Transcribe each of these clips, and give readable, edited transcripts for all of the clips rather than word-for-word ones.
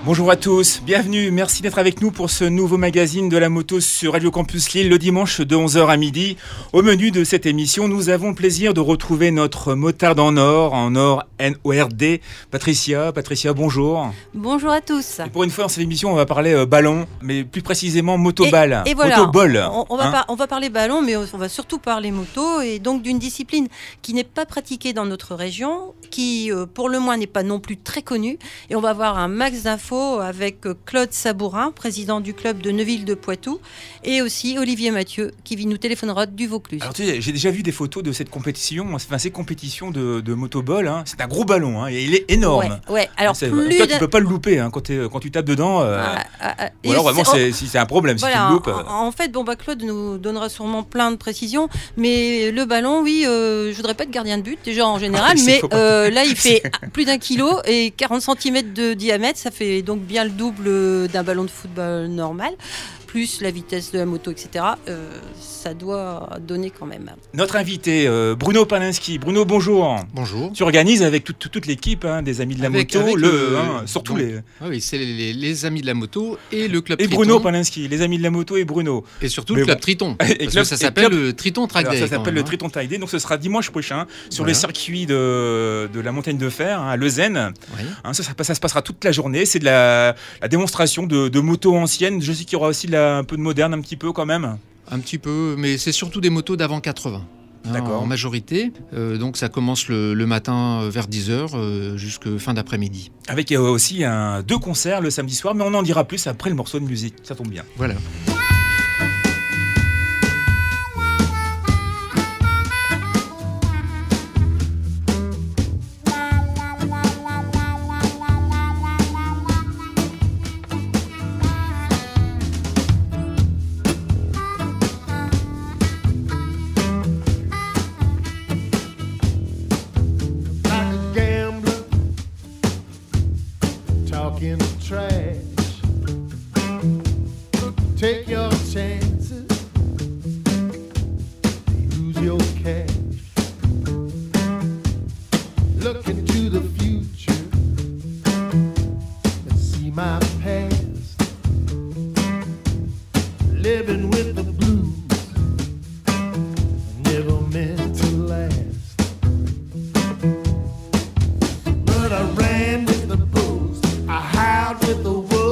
Bonjour à tous, bienvenue, merci d'être avec nous pour ce nouveau magazine de la moto sur Radio Campus Lille le dimanche de 11h à midi. Au menu de cette émission, nous avons le plaisir de retrouver notre motarde en or N-O-R-D, Patricia, bonjour. Bonjour à tous. Et pour une fois dans cette émission, on va parler ballon, mais plus précisément motoball, et voilà, motoball. On va parler ballon, mais on va surtout parler moto, et donc d'une discipline qui n'est pas pratiquée dans notre région, qui pour le moins n'est pas non plus très connue, et on va avoir un max d'infos avec Claude Sabourin, président du club de Neuville de Poitou, et aussi Olivier Mathieu, qui nous téléphonera du Vaucluse. Alors tu sais, j'ai déjà vu des photos de cette compétition, ces compétitions de motoball, c'est un gros ballon, et il est énorme. Ouais. Alors toi, tu peux pas le louper quand tu tapes dedans. Ou alors vraiment, si c'est un problème, si tu le loupes. En fait, Claude nous donnera sûrement plein de précisions, mais le ballon, oui, je voudrais pas être gardien de but déjà en général, mais là il fait plus d'1 kilo et 40 cm de diamètre, ça fait donc bien le double d'un ballon de football normal, plus la vitesse de la moto, etc. Ça doit donner quand même. Notre invité, Bruno Palinski. Bruno, bonjour. Bonjour. Tu organises avec toute l'équipe des Amis de la Moto, surtout les... Oui, c'est les Amis de la Moto et le Club et Triton. Bruno Palinski, les Amis de la Moto et Bruno. Et surtout le Club Triton. Ça s'appelle le Triton Track Day. Ça s'appelle le Triton Track Day, donc ce sera dimanche prochain sur le circuit de la Montagne de Fer, à Leuzen. Oui. Ça se passera toute la journée. C'est de la démonstration de motos anciennes. Je sais qu'il y aura aussi un peu de moderne, un petit peu quand même. Un petit peu, mais c'est surtout des motos d'avant 80. En majorité. Donc ça commence le matin vers 10h jusqu'à fin d'après-midi. Avec aussi 2 concerts le samedi soir, mais on en dira plus après le morceau de musique. Ça tombe bien. Voilà. Take your chances, use your cash. Look into the future and see my past. Living with the blues, never meant to last. But I ran with the bulls, I howled with the wolves.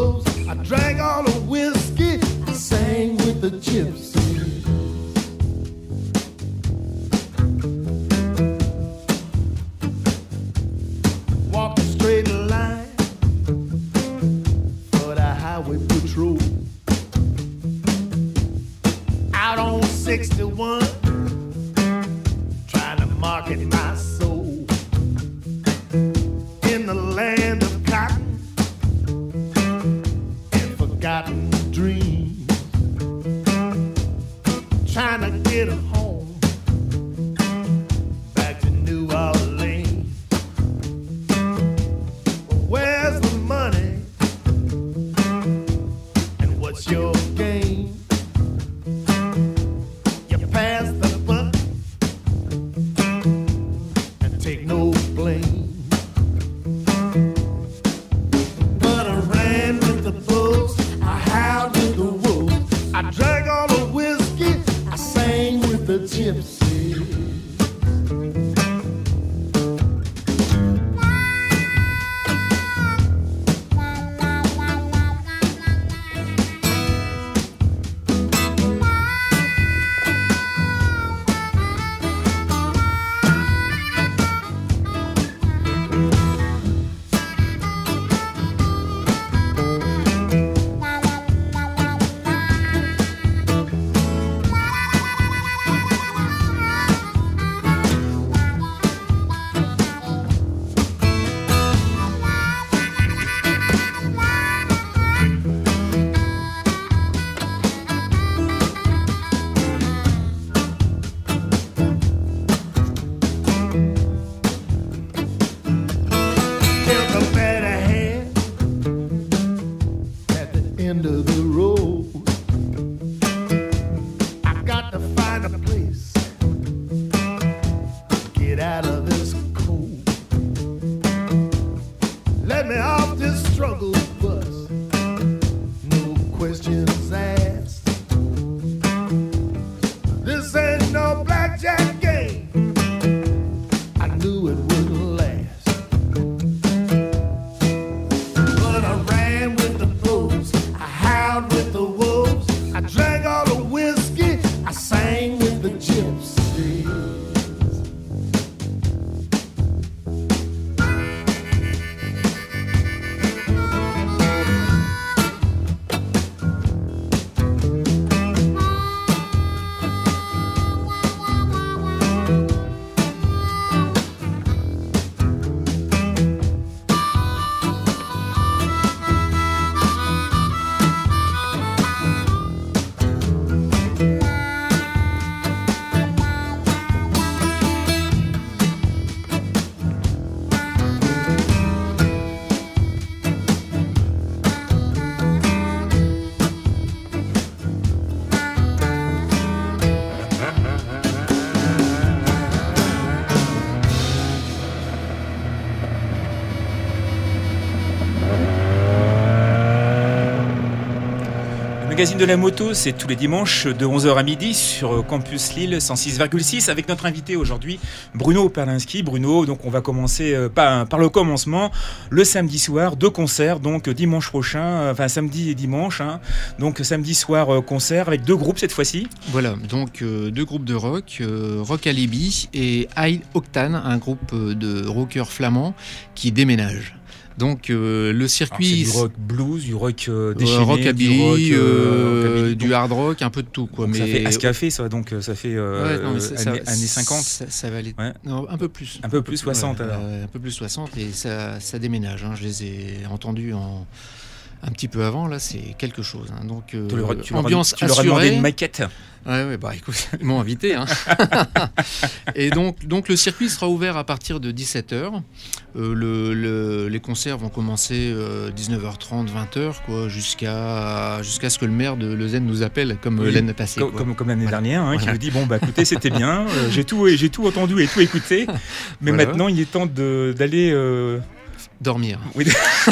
magazine de la moto, c'est tous les dimanches de 11h à midi sur Campus Lille 106,6 avec notre invité aujourd'hui, Bruno Perlinski. Bruno, donc on va commencer par le commencement, le samedi soir, 2 concerts, donc dimanche prochain, enfin samedi et dimanche, hein. Donc samedi soir concert avec 2 groupes cette fois-ci. Voilà, donc 2 groupes de rock, Rock Alibi et High Octane, un groupe de rockers flamands qui déménagent. Donc le circuit, c'est du rock blues, du rock déchaîné, rockabilly, du hard rock, un peu de tout quoi. Mais ça fait Ascafé, ça, donc ça fait années 50. Ça va aller. Ouais. Non, un peu plus. Un peu plus 60 alors. Un peu plus 60 et ça déménage. Hein. Je les ai entendus un petit peu avant, là, c'est quelque chose. Hein. Donc, ambiance tu leur as demandé une maquette. Ouais, bah écoute, ils m'ont invité. Hein. Et donc le circuit sera ouvert à partir de 17h. Les concerts vont commencer 19h30, 20h, quoi, jusqu'à ce que le maire de Lausanne nous appelle, comme l'année passée. Comme l'année dernière, hein, qui nous dit bon, bah écoutez, c'était bien, j'ai tout entendu et tout écouté, mais maintenant il est temps d'aller. Dormir. Oui.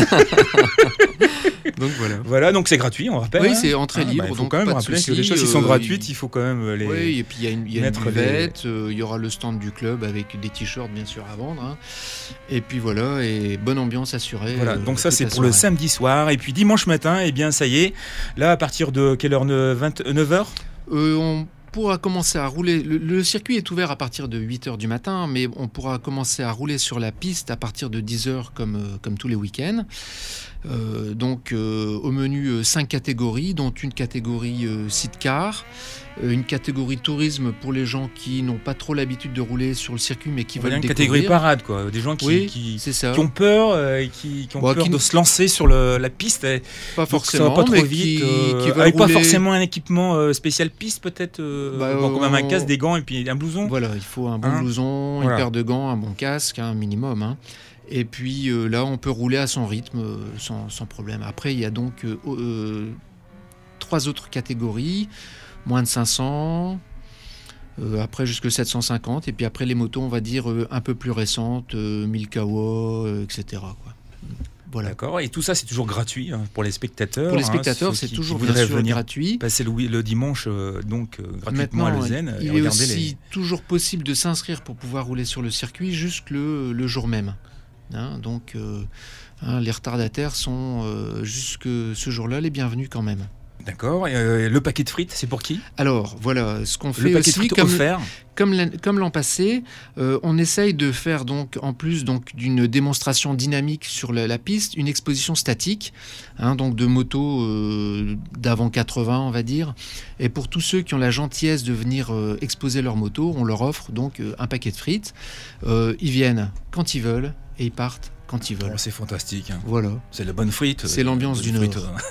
Donc voilà. Voilà, donc c'est gratuit, on rappelle. Oui, c'est entrée libre. Il faut donc quand même pas rappeler soucis, que les choses qui sont gratuites, il faut quand même les. Oui, et puis il y a une buvette, il y aura le stand du club avec des t-shirts bien sûr à vendre. Hein. Et puis voilà, et bonne ambiance assurée. Voilà, donc ça c'est pour le samedi soir. Et puis dimanche matin, eh bien ça y est, là à partir de quelle heure 9h on pourra commencer à rouler. Le circuit est ouvert à partir de 8h du matin, mais on pourra commencer à rouler sur la piste à partir de 10h comme tous les week-ends. Donc au menu 5 catégories, dont une catégorie sidecar, une catégorie tourisme pour les gens qui n'ont pas trop l'habitude de rouler sur le circuit mais qui veulent découvrir. Une catégorie parade, quoi. Des gens qui ont peur, qui ont peur de se lancer sur la piste. Pas forcément, pas trop mais vite, qui avec rouler... pas forcément un équipement spécial piste peut-être, quand même un casque, des gants et puis un blouson. Voilà, il faut un bon blouson, une paire de gants, un bon casque, un minimum. Hein. Et puis là, on peut rouler à son rythme sans problème. Après, il y a donc 3 autres catégories. Moins de 500, après jusque 750, et puis après les motos, on va dire un peu plus récentes, 1000 kW, etc. Quoi. Voilà. D'accord, et tout ça c'est toujours gratuit hein, pour les spectateurs. Pour les spectateurs, c'est toujours bien sûr gratuit. Passer le dimanche gratuitement maintenant, à Lausanne. Il est aussi toujours possible de s'inscrire pour pouvoir rouler sur le circuit jusque le jour même. Hein, donc les retardataires sont jusque ce jour-là les bienvenus quand même. D'accord. Et le paquet de frites, c'est pour qui ? Alors, voilà, ce qu'on fait le paquet aussi, de frites offert. Comme l'an passé, on essaye de faire, donc, en plus d'une démonstration dynamique sur la piste, une exposition statique, hein, donc de motos d'avant 80, on va dire. Et pour tous ceux qui ont la gentillesse de venir exposer leur moto, on leur offre donc un paquet de frites. Ils viennent quand ils veulent et ils partent quand ils veulent. Oh, c'est fantastique. Hein. Voilà. C'est la bonne frite. C'est l'ambiance du Nord.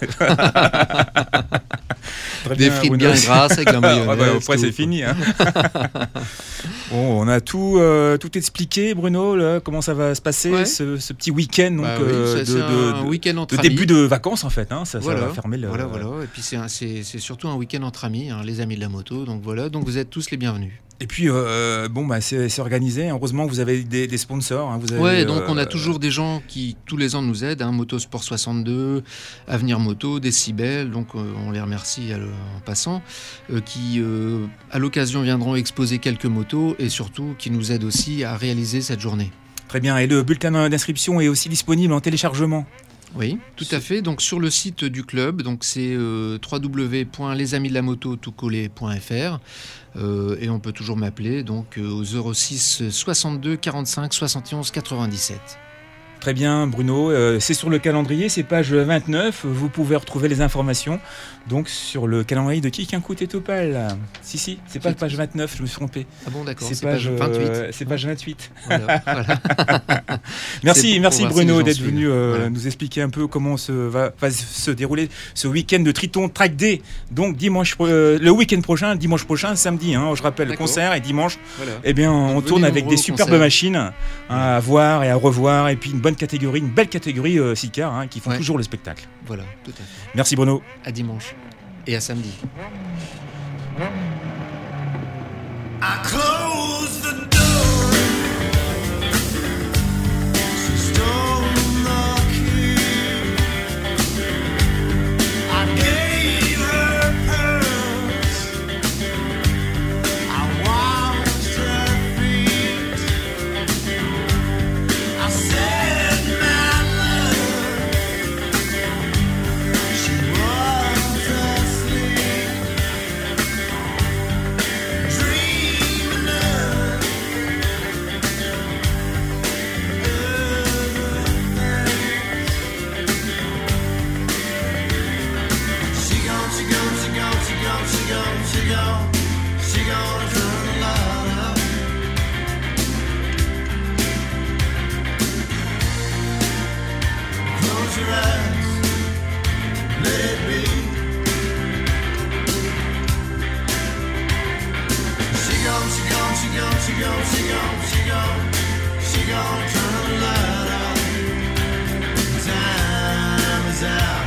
Des frites bien grasses avec la mayonnaise. Après, c'est fini. Hein. Bon, on a tout expliqué, Bruno. Là, comment ça va se passer, ce petit week-end donc, c'est un week-end entre amis. Début de vacances, en fait. Hein. Ça va fermer le... Voilà. Et puis, c'est surtout un week-end entre amis, hein, les amis de la moto. Donc, voilà. Donc, vous êtes tous les bienvenus. Et puis, c'est organisé. Heureusement, vous avez des sponsors. Hein. Donc on a toujours des gens qui, tous les ans, nous aident. Hein, Motosport 62, Avenir Moto, Décibel. Donc, on les remercie en passant. Qui, à l'occasion, viendront exposer quelques motos et surtout qui nous aident aussi à réaliser cette journée. Très bien. Et le bulletin d'inscription est aussi disponible en téléchargement ? Oui, tout à fait. Donc sur le site du club, donc c'est www.lesamisdelamoto.fr et on peut toujours m'appeler donc au 06 62 45 71 97. Très bien, Bruno. C'est sur le calendrier, c'est page 29. Vous pouvez retrouver les informations donc sur le calendrier de Kikinkout et Topal. Si, c'est pas page 29, je me suis trompé. Ah bon, d'accord, c'est page 28. C'est page 28. Voilà. Merci Bruno d'être venu nous expliquer un peu comment va se dérouler ce week-end de Triton Track Day. Donc le week-end prochain, dimanche prochain, samedi. Hein, je rappelle, le concert et dimanche. Voilà. Eh bien, on tourne avec des superbes machines à voir et à revoir, et puis une belle catégorie sidecar hein, qui font toujours le spectacle. Voilà, tout à fait. Merci Bruno. À dimanche et à samedi. I close the door. She stole the key. I gave her your eyes, let it be. She gone, she gone, she gone, she gone, she gone, she gone, she gone, turn the light out. Time is out.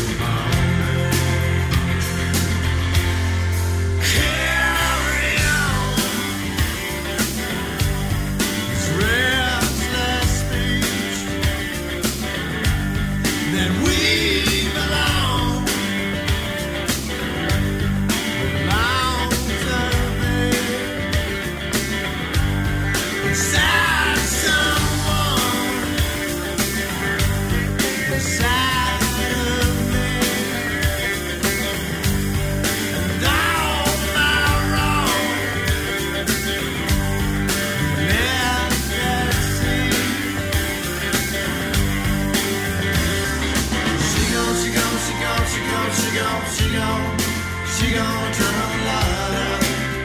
Carry on. It's restless speech that we belong to be inside someone, inside of me, and all my wrong let that see. She gone, she gone, she gone, she gone, she gone, she gone, she gone, turn the light out.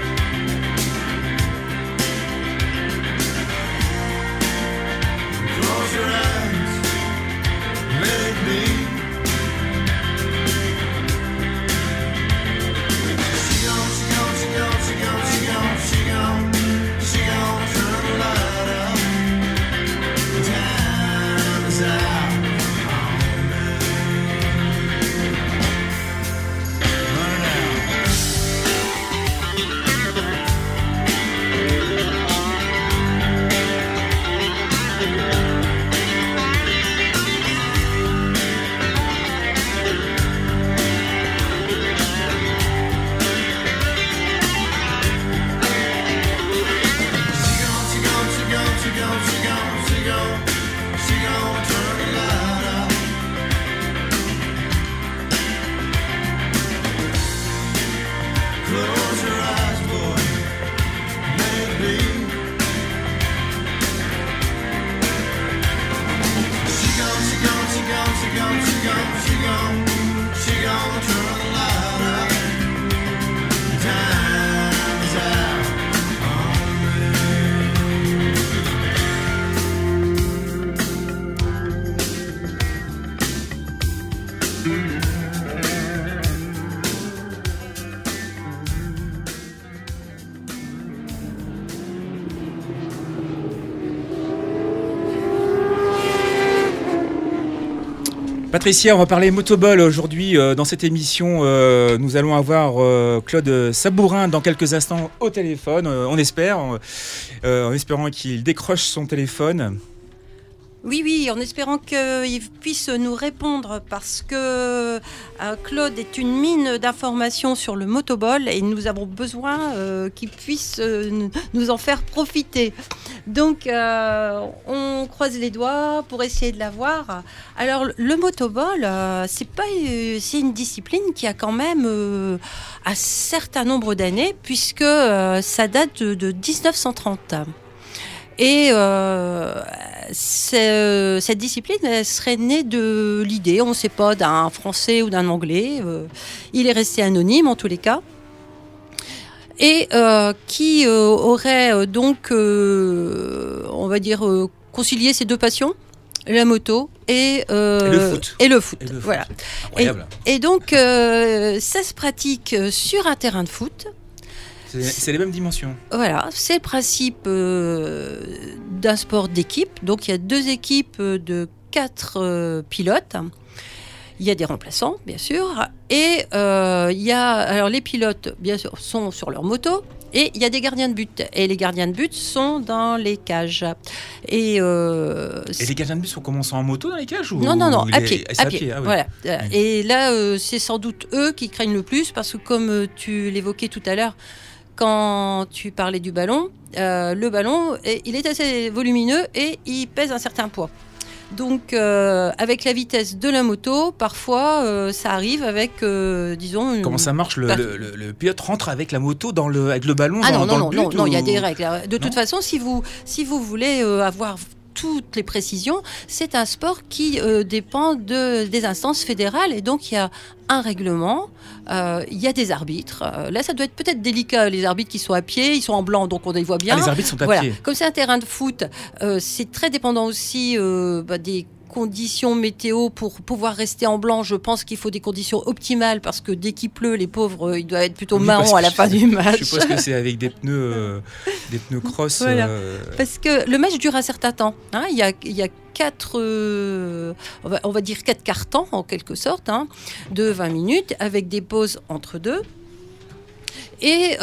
Close your eyes, let it be. She gone, she gone, she gone, she gone, she gone, she gone, she gone, turn the light out. Time is out. Run it out. She gone, she gone, she gone, she gone, she gone, she gone, she gone, turn the light out. Close your eyes, boy, let it be. She gone, she gone, she gone, she gone, she gone, she gone, she gone, turn the light out. Time is out. Patricia, on va parler motoball aujourd'hui dans cette émission. Nous allons avoir Claude Sabourin dans quelques instants au téléphone, on espère, en espérant qu'il décroche son téléphone. Oui, en espérant qu'il puisse nous répondre parce que Claude est une mine d'informations sur le motoball et nous avons besoin qu'il puisse nous en faire profiter. Donc, on croise les doigts pour essayer de l'avoir. Alors, le motoball, c'est une discipline qui a quand même un certain nombre d'années puisque ça date de 1930. Et cette discipline elle serait née de l'idée, on ne sait pas, d'un Français ou d'un Anglais. Il est resté anonyme en tous les cas. Et qui aurait donc, on va dire, concilié ces deux passions, la moto et le foot. Voilà. Incroyable. Et donc, ça se pratique sur un terrain de foot. C'est les mêmes dimensions. Voilà, c'est le principe d'un sport d'équipe. Donc il y a 2 équipes de 4 pilotes. Il y a des remplaçants, bien sûr. Et alors les pilotes, bien sûr, sont sur leur moto. Et il y a des gardiens de but. Et les gardiens de but sont dans les cages. Et les gardiens de but sont commençant en moto dans les cages ou Non, à pied. À pied. Ah, oui. Voilà. Et là, c'est sans doute eux qui craignent le plus parce que comme tu l'évoquais tout à l'heure, quand tu parlais du ballon, le ballon, il est assez volumineux et il pèse un certain poids. Donc, avec la vitesse de la moto, parfois, ça arrive avec, disons... Comment ça marche le pilote rentre avec la moto avec le ballon dans le but Non, il y a des règles. De toute façon, si vous voulez avoir toutes les précisions, c'est un sport qui dépend des instances fédérales et donc il y a un règlement, il y a des arbitres. Là, ça doit être peut-être délicat, les arbitres qui sont à pied, ils sont en blanc, donc on les voit bien. Ah, les arbitres sont à pied. Comme c'est un terrain de foot, c'est très dépendant aussi des conditions météo pour pouvoir rester en blanc, je pense qu'il faut des conditions optimales parce que dès qu'il pleut, les pauvres, ils doivent être plutôt marrons à la fin du match. Je suppose que c'est avec des pneus cross. Voilà. Parce que le match dure un certain temps. Hein. Il y a 4, on va dire 4 quarts-temps en quelque sorte, hein, de 20 minutes avec des pauses entre deux. Et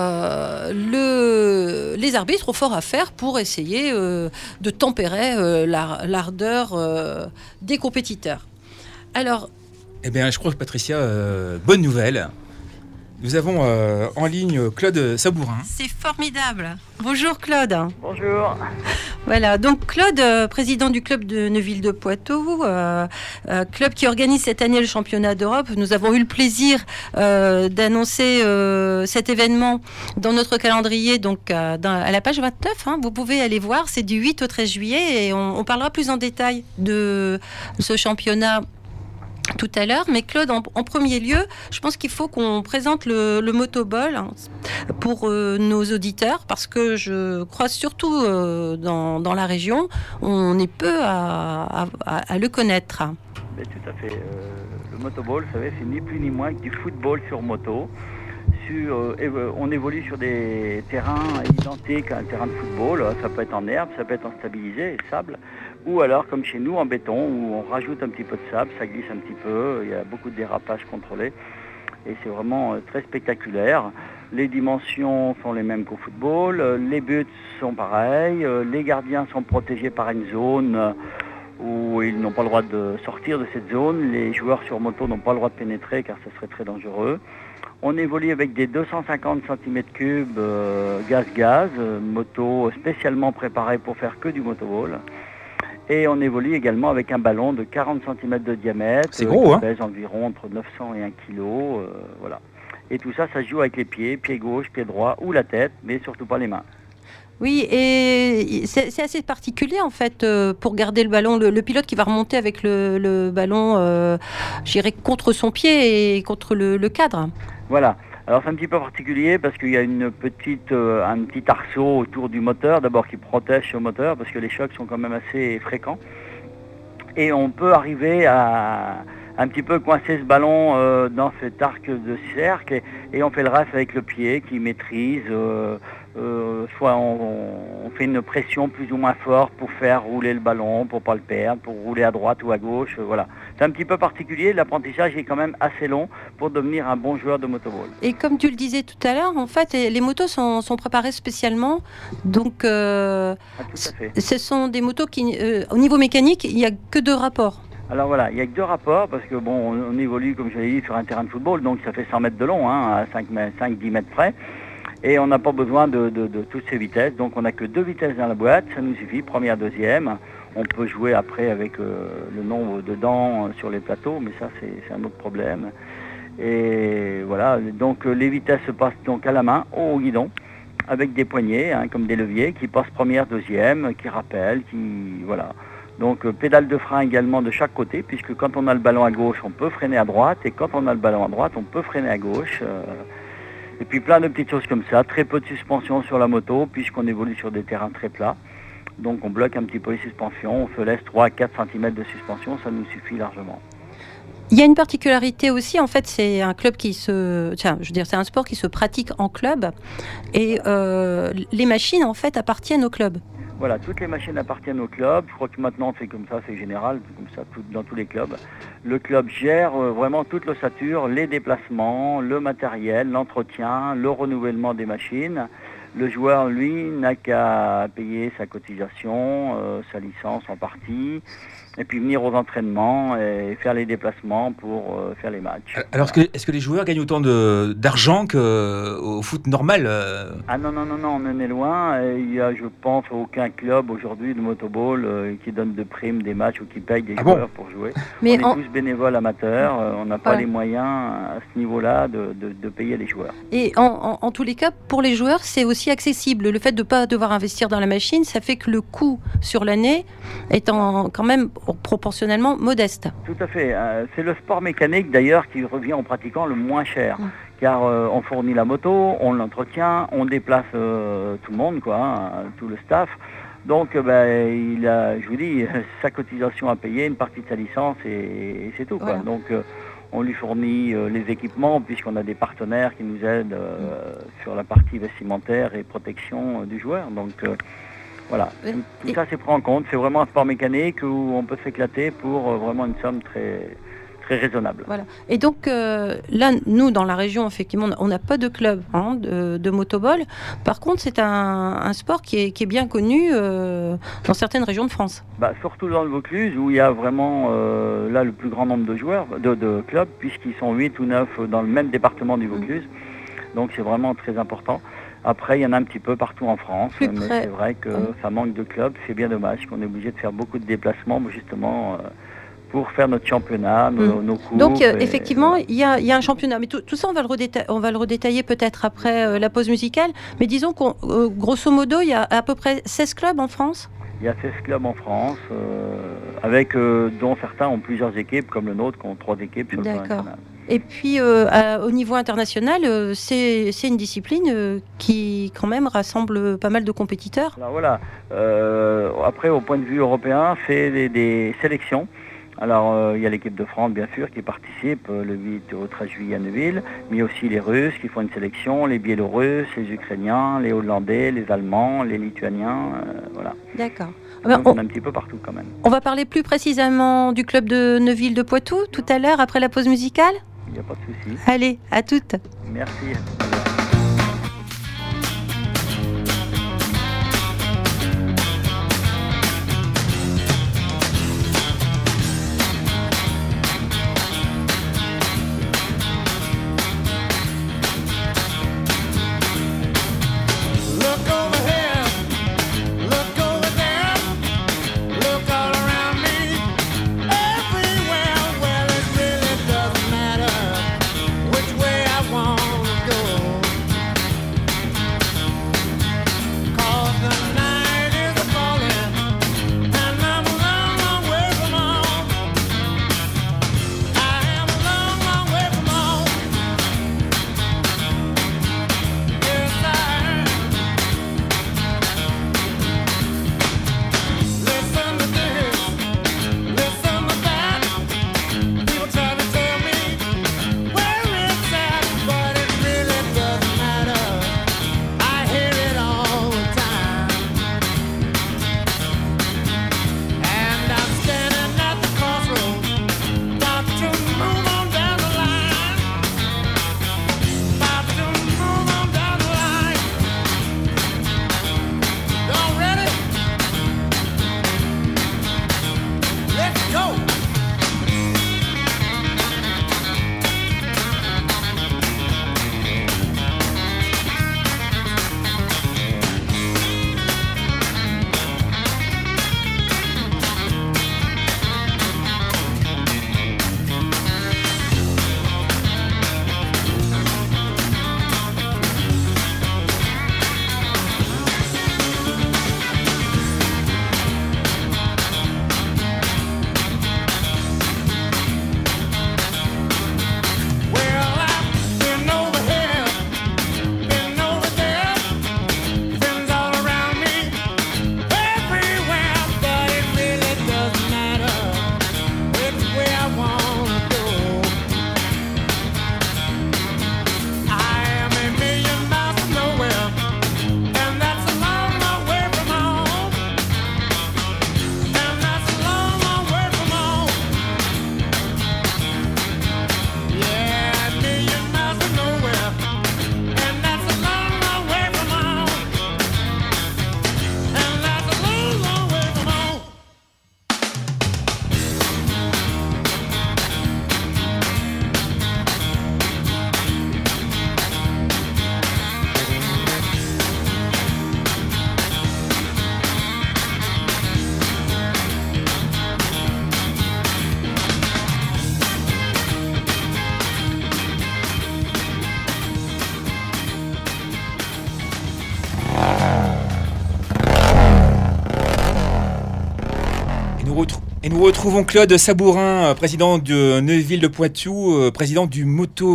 les arbitres ont fort à faire pour essayer de tempérer l'ardeur des compétiteurs. Alors, eh bien, je crois que Patricia, bonne nouvelle. Nous avons en ligne Claude Sabourin. C'est formidable. Bonjour Claude. Bonjour. Voilà, donc Claude, président du club de Neuville de Poitou, club qui organise cette année le championnat d'Europe. Nous avons eu le plaisir d'annoncer cet événement dans notre calendrier, donc à la page 29. Hein, vous pouvez aller voir, c'est du 8 au 13 juillet et on parlera plus en détail de ce championnat tout à l'heure, mais Claude, en premier lieu, je pense qu'il faut qu'on présente le motoball hein, pour nos auditeurs, parce que je crois surtout dans la région, on est peu à le connaître. Mais tout à fait. Le motoball, vous savez, c'est ni plus ni moins que du football sur moto. On évolue sur des terrains identiques à un terrain de football. Ça peut être en herbe, ça peut être en stabilisé, sable. Ou alors, comme chez nous, en béton, où on rajoute un petit peu de sable, ça glisse un petit peu, il y a beaucoup de dérapages contrôlés. Et c'est vraiment très spectaculaire. Les dimensions sont les mêmes qu'au football, les buts sont pareils, les gardiens sont protégés par une zone où ils n'ont pas le droit de sortir de cette zone. Les joueurs sur moto n'ont pas le droit de pénétrer car ce serait très dangereux. On évolue avec des 250 cm3 gaz-gaz, moto spécialement préparée pour faire que du motoball. Et on évolue également avec un ballon de 40 cm de diamètre. C'est gros, qui hein. pèse environ entre 900 et 1 kg. Voilà. Et tout ça, ça se joue avec les pieds, pied gauche, pied droit ou la tête, mais surtout pas les mains. Oui, et c'est assez particulier en fait pour garder le ballon. Le pilote qui va remonter avec le ballon, je dirais, contre son pied et contre le cadre. Voilà. Alors c'est un petit peu particulier parce qu'il y a un petit arceau autour du moteur, d'abord qui protège ce moteur parce que les chocs sont quand même assez fréquents. Et on peut arriver à un petit peu coincer ce ballon dans cet arc de cercle et on fait le ref avec le pied qui maîtrise. Soit on fait une pression plus ou moins forte pour faire rouler le ballon, pour pas le perdre, pour rouler à droite ou à gauche, voilà. C'est un petit peu particulier, l'apprentissage est quand même assez long pour devenir un bon joueur de motoball. Et comme tu le disais tout à l'heure, en fait, les motos sont préparées spécialement, donc tout à fait. ce sont des motos qui, au niveau mécanique, il n'y a que 2 rapports. Alors voilà, il n'y a que 2 rapports parce que bon, on évolue, comme je l'ai dit, sur un terrain de football, donc ça fait 100 mètres de long, hein, à 5-10 mètres près. Et on n'a pas besoin de toutes ces vitesses, donc on n'a que 2 vitesses dans la boîte, ça nous suffit, première, deuxième. On peut jouer après avec le nombre de dents sur les plateaux, mais ça c'est un autre problème. Et voilà, donc les vitesses se passent donc à la main, au guidon, avec des poignées, hein, comme des leviers, qui passent première, deuxième, qui rappellent, voilà. Donc pédale de frein également de chaque côté, puisque quand on a le ballon à gauche, on peut freiner à droite, et quand on a le ballon à droite, on peut freiner à gauche. Et puis plein de petites choses comme ça, très peu de suspension sur la moto, puisqu'on évolue sur des terrains très plats. Donc on bloque un petit peu les suspensions, on se laisse 3 à 4 cm de suspension, ça nous suffit largement. Il y a une particularité aussi, en fait, c'est un club c'est un sport qui se pratique en club, et les machines, en fait, appartiennent au club. Voilà, toutes les machines appartiennent au club. Je crois que maintenant c'est comme ça, c'est général, comme ça dans tous les clubs. Le club gère vraiment toute l'ossature, les déplacements, le matériel, l'entretien, le renouvellement des machines. Le joueur, lui, n'a qu'à payer sa cotisation, sa licence en partie, et puis venir aux entraînements et faire les déplacements pour faire les matchs. Alors, est-ce que les joueurs gagnent autant d'argent qu'au foot normal Ah non, on en est loin. Il y a, je pense, aucun club aujourd'hui de motoball qui donne de primes des matchs ou qui paye des joueurs pour jouer. Mais on est tous bénévoles amateurs, on n'a pas les moyens à ce niveau-là de payer les joueurs. Et en tous les cas, pour les joueurs, c'est aussi accessible. Le fait de ne pas devoir investir dans la machine, ça fait que le coût sur l'année est quand même proportionnellement modeste. Tout à fait. C'est le sport mécanique d'ailleurs qui revient aux pratiquants le moins cher. Car on fournit la moto, on l'entretient, on déplace tout le monde, tout le staff. Donc, je vous dis, sa cotisation à payer, une partie de sa licence et c'est tout. Voilà. Quoi. Donc, on lui fournit les équipements puisqu'on a des partenaires qui nous aident sur la partie vestimentaire et protection du joueur. Donc, voilà, tout ça c'est pris en compte. C'est vraiment un sport mécanique où on peut s'éclater pour vraiment une somme très, très raisonnable. Voilà. Et donc là, nous, dans la région, effectivement, on n'a pas de club de motoball. Par contre, c'est un sport qui est bien connu dans certaines régions de France. Surtout dans le Vaucluse, où il y a vraiment là le plus grand nombre de joueurs, de clubs, puisqu'ils sont 8 ou 9 dans le même département du Vaucluse. Donc c'est vraiment très important. Après, il y en a un petit peu partout en France, mais c'est vrai que ça manque de clubs. C'est bien dommage qu'on est obligé de faire beaucoup de déplacements, justement, pour faire notre championnat, nos coupes. Donc, effectivement, il y a un championnat. Mais tout ça, on va le redétailler peut-être après la pause musicale. Mais disons qu'en grosso modo, il y a à peu près 16 clubs en France. Il y a 16 clubs en France, dont certains ont plusieurs équipes, comme le nôtre, qui ont 3 équipes sur le plan national. Et puis, au niveau international, c'est une discipline qui, quand même, rassemble pas mal de compétiteurs. Alors voilà. Après, au point de vue européen, c'est des sélections. Alors, il y a l'équipe de France, bien sûr, qui participe le 8 au 13 juillet à Neuville, mais il y a aussi les Russes qui font une sélection, les Biélorusses, les Ukrainiens, les Hollandais, les Allemands, les Lituaniens, voilà. D'accord. Donc, on a un petit peu partout quand même. On va parler plus précisément du club de Neuville de Poitou tout à l'heure, après la pause musicale. Il n'y a pas de souci. Allez, à toutes. Merci. Et nous retrouvons Claude Sabourin, président de Neuville de Poitou, président du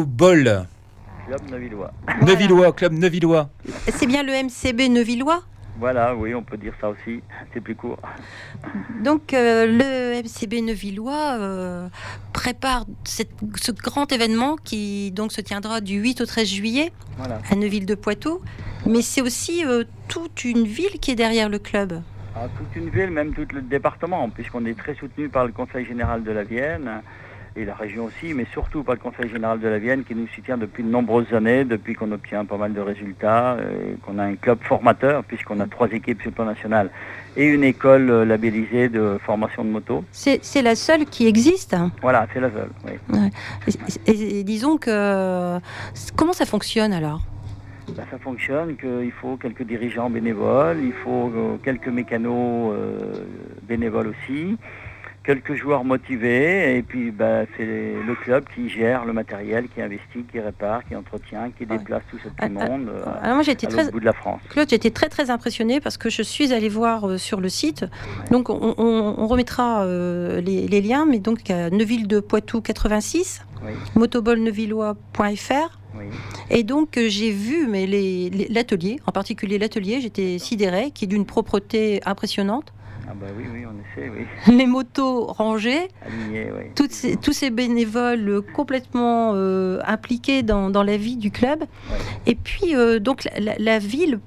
Motoball. Club Neuvillois. Neuvillois, club Neuvillois. C'est bien le MCB Neuvillois ? Voilà, oui, on peut dire ça aussi. C'est plus court. Donc le MCB Neuvillois prépare ce grand événement qui donc se tiendra du 8 au 13 juillet Voilà. à Neuville-de-Poitou. Mais c'est aussi toute une ville qui est derrière le club. Ah, toute une ville, même tout le département, puisqu'on est très soutenu par le Conseil général de la Vienne et la région aussi, mais surtout par le Conseil général de la Vienne qui nous soutient depuis de nombreuses années, depuis qu'on obtient pas mal de résultats, et qu'on a un club formateur, puisqu'on a 3 équipes sur le plan national et une école labellisée de formation de moto. C'est la seule qui existe. Voilà, c'est la seule, oui. Ouais. Et disons que... Comment ça fonctionne alors ? Ben, ça fonctionne qu'il faut quelques dirigeants bénévoles, il faut quelques mécanos bénévoles aussi, quelques joueurs motivés, et puis ben, c'est le club qui gère le matériel, qui investit, qui répare, qui entretient, qui déplace tout ce petit monde alors moi, j'étais à l'autre bout de la France. Claude, j'étais très très impressionnée parce que je suis allée voir sur le site. Donc on remettra les liens, mais donc à Neuville-de-Poitou 86, Oui, motoballneuvillois.fr. oui. Et donc j'ai vu mais l'atelier, en particulier l'atelier, j'étais sidérée, qui est d'une propreté impressionnante. Ah ben oui, oui, on essaie, oui. Les motos rangées, Aligné, oui. tous ces bénévoles complètement impliqués dans la vie du club. Ouais. Et puis donc la ville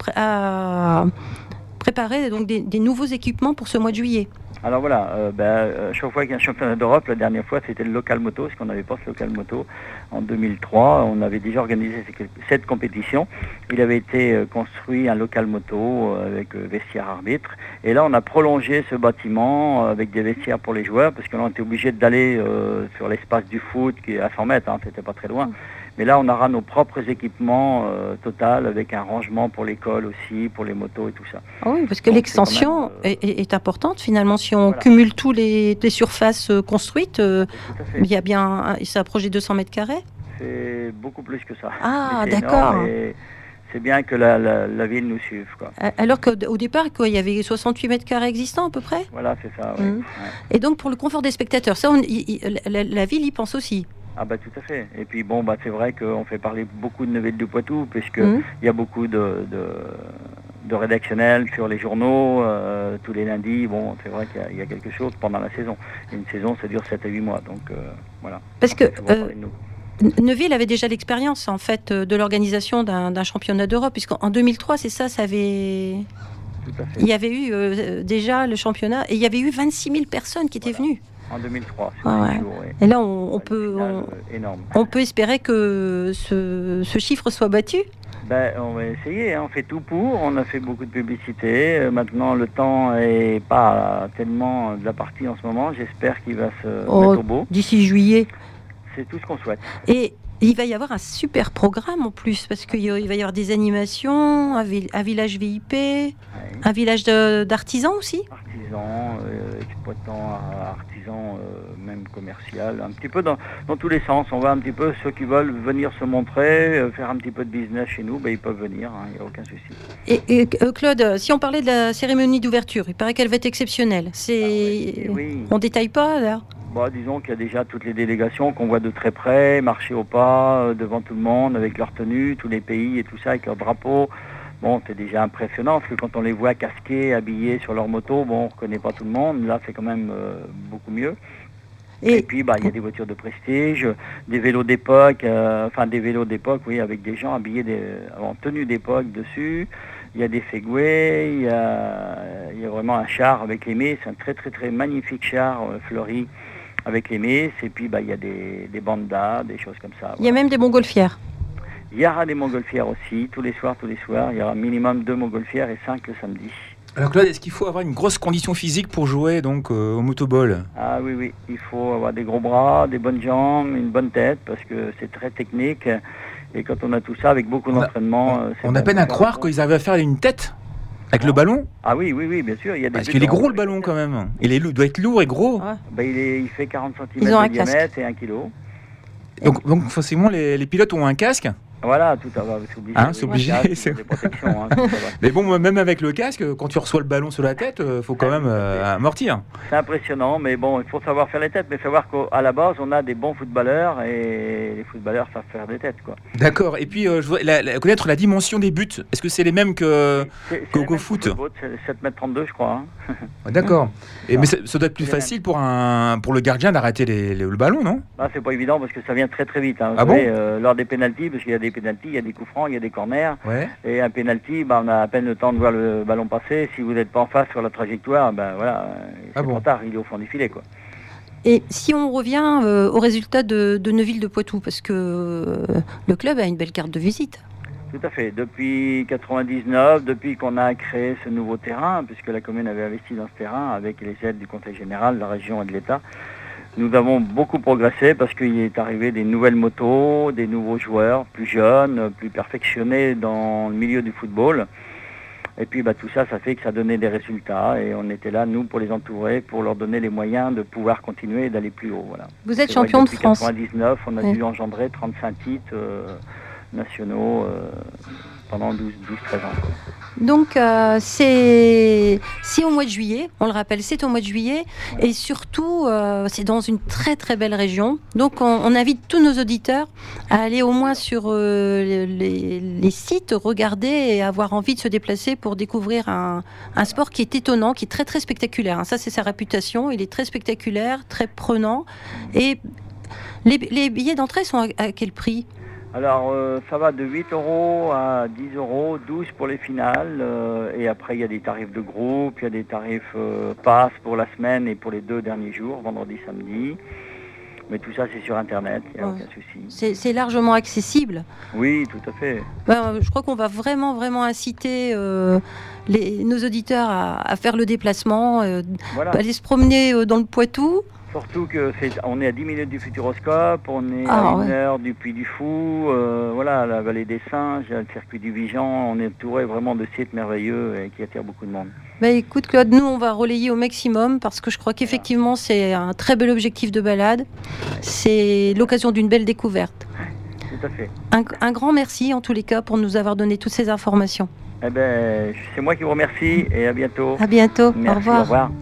a préparé donc des nouveaux équipements pour ce mois de juillet. Alors voilà, chaque fois qu'il y a un championnat d'Europe, la dernière fois c'était le local moto, parce qu'on n'avait pas ce local moto. En 2003, on avait déjà organisé cette compétition. Il avait été construit un local moto avec vestiaire arbitre. Et là, on a prolongé ce bâtiment avec des vestiaires pour les joueurs, parce que là, on était obligé d'aller sur l'espace du foot, qui est à 100 mètres, c'était pas très loin. Mais là, on aura nos propres équipements total, avec un rangement pour l'école aussi, pour les motos et tout ça. Ah oui, parce que Donc, l'extension c'est quand même, est importante finalement. Si on voilà. cumule tous les surfaces construites, Tout à fait. il y a bien, c'est un projet de 200 mètres carrés. C'est beaucoup plus que ça. Ah, Mais c'est d'accord. énorme et c'est bien que la ville nous suive, quoi. Alors qu'au départ, quoi, il y avait 68 mètres carrés existants à peu près. Voilà, c'est ça, oui. Mhm. Ouais. Et donc pour le confort des spectateurs, ça, la ville y pense aussi. Ah bah tout à fait. Et puis bon, bah c'est vrai qu'on fait parler beaucoup de Neuville-de-Poitou, puisque Mhm. il y a beaucoup de rédactionnels sur les journaux, tous les lundis. Bon, c'est vrai qu'il y a quelque chose pendant la saison. Et une saison, ça dure 7 à 8 mois, donc voilà. Parce On que fait souvent parler de nous. Neuville avait déjà l'expérience en fait de l'organisation d'un championnat d'Europe, puisqu'en 2003, c'est ça, Tout à fait. il y avait eu déjà le championnat et il y y avait eu 26 000 personnes qui étaient Voilà. venues. En 2003, c'est Ah ouais. jours, oui. Et là, on peut Énorme. on peut espérer que ce chiffre soit battu. Ben, on va essayer, hein. On fait tout pour, on a fait beaucoup de publicité. Maintenant, le temps est pas tellement de la partie en ce moment. J'espère qu'il va se mettre au beau. D'ici juillet. C'est tout ce qu'on souhaite. Et il va y avoir un super programme en plus, parce qu'il va y avoir des animations, un village VIP, Ouais. un village d'artisans aussi. Artisans, exploitants, artisans, même commercial, un petit peu dans tous les sens. On va un petit peu, ceux qui veulent venir se montrer, faire un petit peu de business chez nous, ben, ils peuvent venir, il n'y a aucun souci. Et Claude, si on parlait de la cérémonie d'ouverture, il paraît qu'elle va être exceptionnelle. Oui. On détaille pas là. Bon, disons qu'il y a déjà toutes les délégations qu'on voit de très près, marcher au pas, devant tout le monde, avec leur tenue, tous les pays et tout ça, avec leur drapeau. Bon, c'est déjà impressionnant, parce que quand on les voit casqués, habillés sur leur moto, bon, on ne reconnaît pas tout le monde. Là, c'est quand même beaucoup mieux. Et puis, bah, il y a des voitures de prestige, des vélos d'époque, des vélos d'époque, oui, avec des gens habillés en tenue d'époque dessus. Il y a des Segway, il y a vraiment un char avec les Mets, c'est un très très très magnifique char fleuri avec les Mets. Et puis, bah, il y a des bandas, des choses comme ça. Il y a même des montgolfières. Il y aura des montgolfières aussi, tous les soirs. Il y aura minimum 2 montgolfières et 5 le samedi. Alors Claude, est-ce qu'il faut avoir une grosse condition physique pour jouer donc au motoball? Ah oui, il faut avoir des gros bras, des bonnes jambes, une bonne tête, parce que c'est très technique. Et quand on a tout ça, avec beaucoup d'entraînement... On a peine à croire qu'ils arrivent à faire une tête avec le ballon. Ah oui, bien sûr. Il y a des Parce qu'il est gros le ballon quand même. Il doit être lourd et gros. Ouais. Ben, il fait 40 cm Ils ont de un casque. diamètre et 1 kg. Donc forcément, les pilotes ont un casque. Voilà, tout à fait. C'est obligé. Hein, c'est obligé, Des c'est- protections, hein, tout à fait. Mais bon, même avec le casque, quand tu reçois le ballon sur la tête, faut quand même amortir. C'est impressionnant, mais bon, il faut savoir faire les têtes. Mais savoir qu'à la base, on a des bons footballeurs et les footballeurs savent faire des têtes, quoi. D'accord. Et puis, je voudrais connaître la dimension des buts. Est-ce que c'est les mêmes C'est qu'au foot? C'est 7,32 m, je crois. Hein. D'accord. Mais ça doit être plus C'est les facile pour le gardien d'arrêter le ballon, non? Là, c'est pas évident parce que ça vient très très vite. Hein. Ah Vous bon savez, lors des pénaltys, parce qu'il y a des pénaltys, il y a des coups francs, il y a des corners. Ouais. Et un pénalty, on a à peine le temps de voir le ballon passer. Si vous n'êtes pas en face sur la trajectoire, voilà, c'est Ah bon. trop tard, il est au fond du filet, quoi. Et si on revient au résultat de Neuville de Poitou, parce que le club a une belle carte de visite. Tout à fait. Depuis 99, depuis qu'on a créé ce nouveau terrain, puisque la commune avait investi dans ce terrain avec les aides du Conseil général, de la région et de l'État, nous avons beaucoup progressé parce qu'il est arrivé des nouvelles motos, des nouveaux joueurs plus jeunes, plus perfectionnés dans le milieu du football. Et puis tout ça, ça fait que ça donnait des résultats et on était là, nous, pour les entourer, pour leur donner les moyens de pouvoir continuer et d'aller plus haut. Voilà. Vous êtes C'est vrai que champion de depuis France. 99, on a Oui. dû engendrer 35 titres nationaux pendant 12-13 ans. Donc c'est au mois de juillet, on le rappelle, c'est au mois de juillet et surtout c'est dans une très très belle région. Donc on invite tous nos auditeurs à aller au moins sur les sites, regarder et avoir envie de se déplacer pour découvrir un sport qui est étonnant, qui est très très spectaculaire. Hein. Ça c'est sa réputation, il est très spectaculaire, très prenant. Et les billets d'entrée sont à quel prix ? Alors, ça va de 8 € à 10 €, 12 pour les finales. Et après, il y a des tarifs de groupe, il y a des tarifs pass pour la semaine et pour les 2 derniers jours, vendredi, samedi. Mais tout ça, c'est sur Internet, il n'y a Ouais. aucun souci. C'est largement accessible. Oui, tout à fait. Je crois qu'on va vraiment inciter nos auditeurs à faire le déplacement, Voilà. aller se promener dans le Poitou. Surtout on est à 10 minutes du Futuroscope, on est Ah, à 1 ouais. heure du Puy du Fou, voilà, la vallée des Singes, le circuit du Vigan, on est entouré vraiment de sites merveilleux et qui attirent beaucoup de monde. Écoute Claude, nous on va relayer au maximum parce que je crois qu'effectivement c'est un très bel objectif de balade. C'est l'occasion d'une belle découverte. Tout à fait. Un grand merci en tous les cas pour nous avoir donné toutes ces informations. Eh ben, c'est moi qui vous remercie et à bientôt. À bientôt. Merci, Au revoir. Au revoir.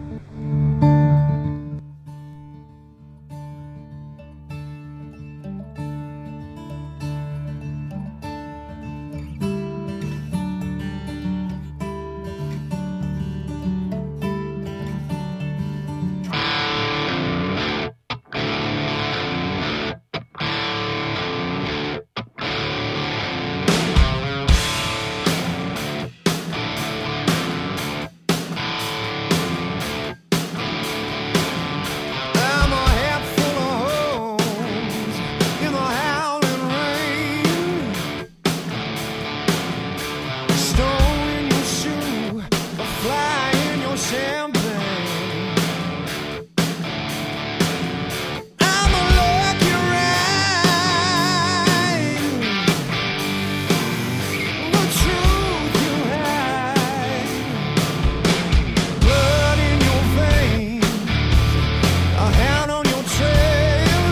I'm a hat full of holes in the howling rain. Stone in your shoe, a fly in your champagne. I'm a lucky rhyme, the truth you hide. Blood in your veins, a hound on your trail,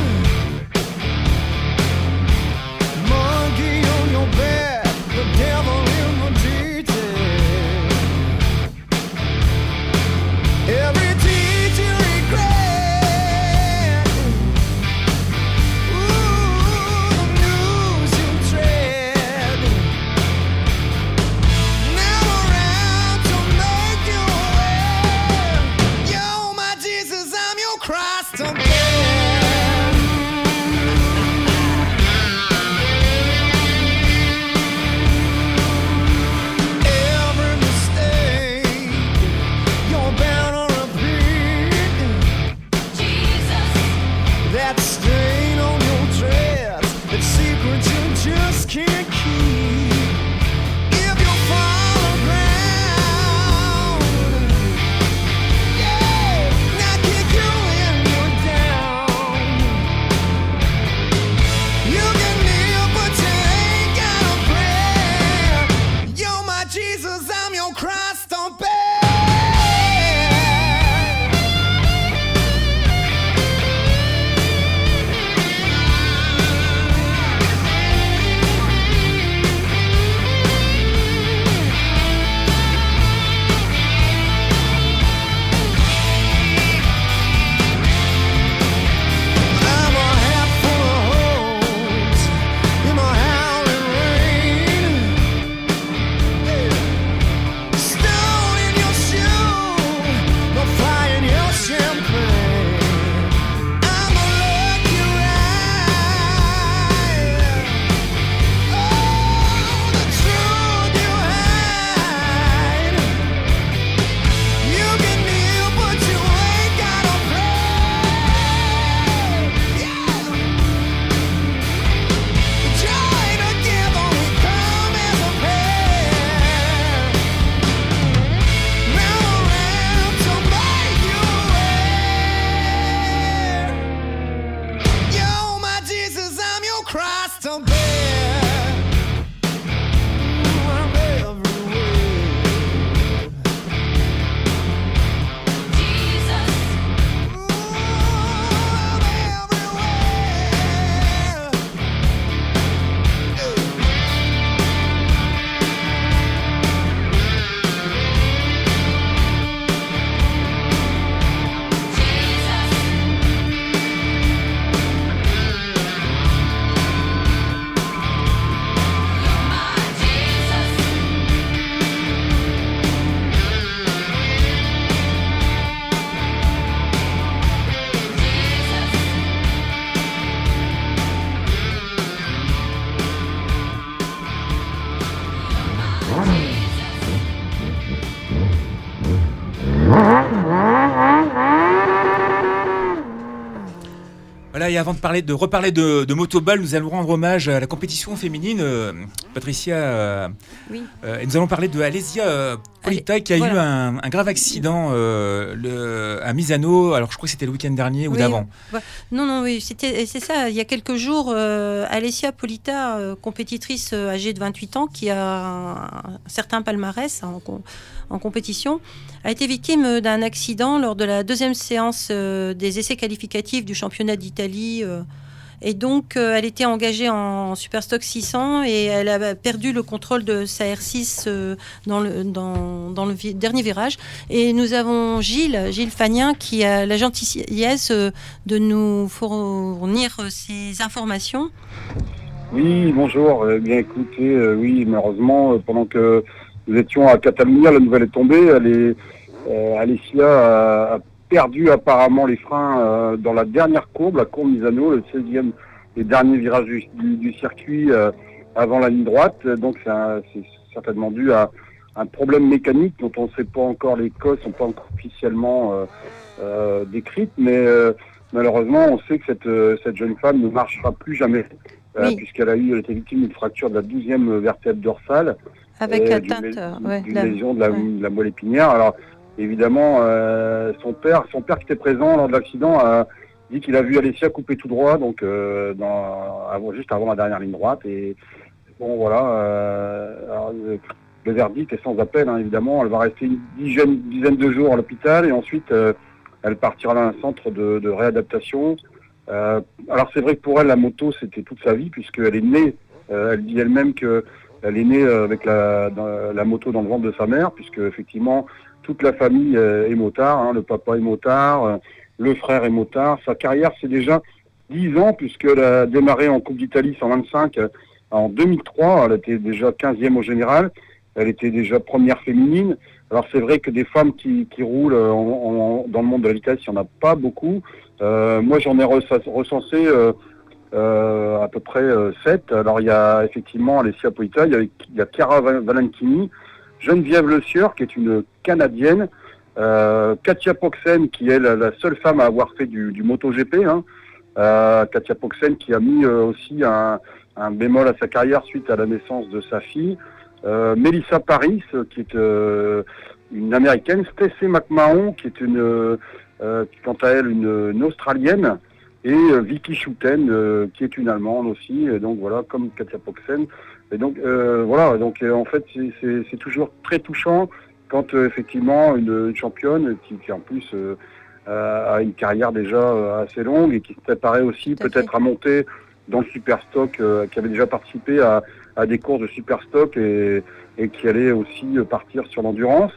monkey on your back, the devil in the detail. Every deed you regret, ooh, the news you dread. Now around to make you aware. You're my Jesus, I'm your Christ to bear. Every mistake you're bound to repeat. Jesus, that stain on your dress, that secret you just can't keep. If you fall aground, yeah, now kick you when you're down. You can kneel, but you ain't got a prayer. You're my Jesus, I'm your Christ, don't bear. just a bed. I'm everywhere. Jesus, I'm everywhere. Voilà, et avant de reparler de motoball, nous allons rendre hommage à la compétition féminine. Patricia, Oui. et nous allons parler de Alésia Polita qui a eu un grave accident à Misano. Alors je crois que c'était le week-end dernier ou Oui, d'avant. Non, oui, c'est ça. Il y a quelques jours, Alésia Polita, compétitrice âgée de 28 ans, qui a un certain palmarès en compétition, a été victime d'un accident lors de la deuxième séance des essais qualificatifs du championnat d'Italie. Et donc, elle était engagée en Superstock 600 et elle a perdu le contrôle de sa R6 dans le dernier virage. Et nous avons Gilles Fagnien qui a la gentillesse de nous fournir ces informations. Oui, bonjour. Bien écoutez, oui, malheureusement, pendant que nous étions à Catalunya, la nouvelle est tombée. Alésia a perdu apparemment les freins dans la dernière courbe, la courbe Misano, le 16e et dernier virage du circuit avant la ligne droite. Donc c'est certainement dû à un problème mécanique dont on ne sait pas encore, les causes ne sont pas encore officiellement décrites, mais malheureusement on sait que cette jeune femme ne marchera plus jamais, Oui. puisqu'elle a été victime d'une fracture de la 12e vertèbre dorsale. Avec atteinte d'une lésion de la moelle épinière. Alors évidemment, son père qui était présent lors de l'accident a dit qu'il a vu Alésia couper tout droit, donc juste avant la dernière ligne droite. Et bon voilà, alors, le verdict est sans appel, hein, évidemment. Elle va rester une dizaine de jours à l'hôpital et ensuite elle partira dans un centre de réadaptation. Alors c'est vrai que pour elle la moto c'était toute sa vie puisqu'elle est née, elle dit elle-même que elle est née avec la moto dans le ventre de sa mère, puisque effectivement toute la famille est motard, hein, le papa est motard, le frère est motard. Sa carrière c'est déjà 10 ans puisqu'elle a démarré en Coupe d'Italie 125 en 2003, elle était déjà 15e au général, elle était déjà première féminine. Alors c'est vrai que des femmes qui roulent dans le monde de la vitesse, il n'y en a pas beaucoup. Moi j'en ai recensé à peu près 7. Alors il y a effectivement Alésia Polita, il y a Chiara Valentini, Geneviève Le Sieur qui est une Canadienne, Katia Pogsen qui est la seule femme à avoir fait du MotoGP, hein. Katia Pogsen qui a mis aussi un bémol à sa carrière suite à la naissance de sa fille, Melissa Paris qui est une Américaine, Stacey McMahon qui est quant à elle une Australienne, et Vicky Schouten qui est une Allemande aussi, et donc voilà, comme Katia Pogsen. Et donc voilà, donc en fait c'est toujours très touchant quand effectivement une championne qui en plus a une carrière déjà assez longue et qui se préparait aussi peut-être à monter dans le Superstock, qui avait déjà participé à des courses de Superstock et qui allait aussi partir sur l'endurance.